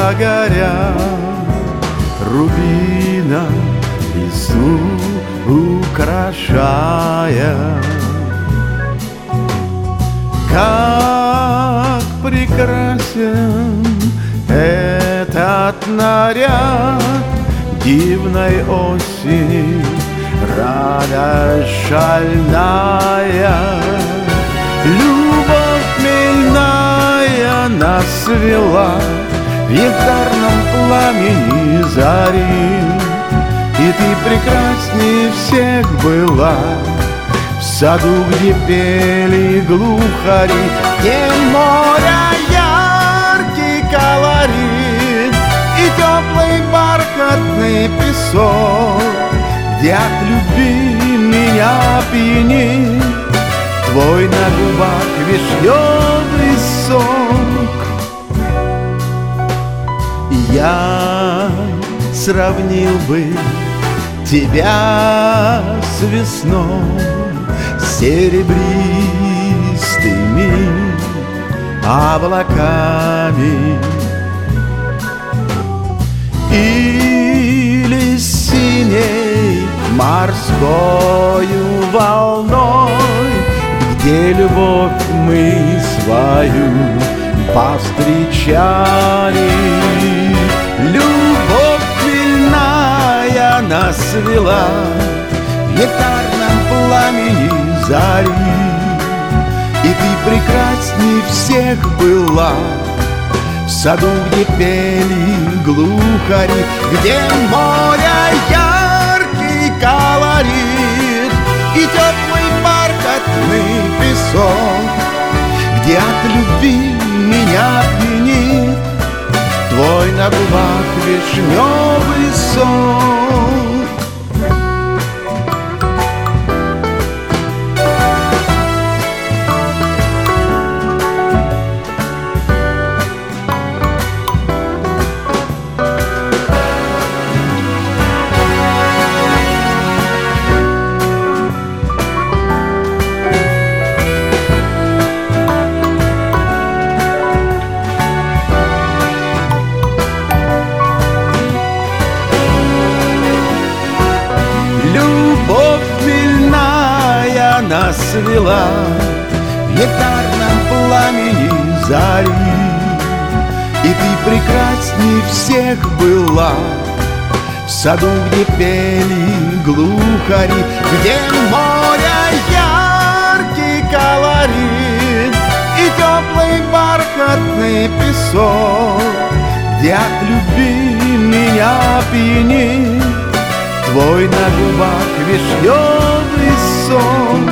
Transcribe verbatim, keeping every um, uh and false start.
глаза горят рубином, весну украшая. Как прекрасен этот наряд дивной осени, радость шальная. Любовь хмельная нас свела в янтарном пламени зари, и ты прекрасней всех была в саду, где пели глухари, где моря яркий колорит и теплый бархатный песок, где от любви меня пьянит твой на губах вишневый сок. Я сравнил бы тебя с весной, с серебристыми облаками, или с синей морскою волной, где любовь мы свою повстречали. Любовь хмельная нас свела в янтарном пламени зари, и ты прекрасней всех была в саду, где пели глухари, где моря яркий колорит и теплый бархатный песок, где от любви меня пьянит твой на губах вишневый сок. Нас свела в янтарном пламени зари, и ты прекрасней всех была в саду, где пели глухари, где моря яркий колорит и теплый бархатный песок, где от любви меня пьянит твой на губах вишневый сок.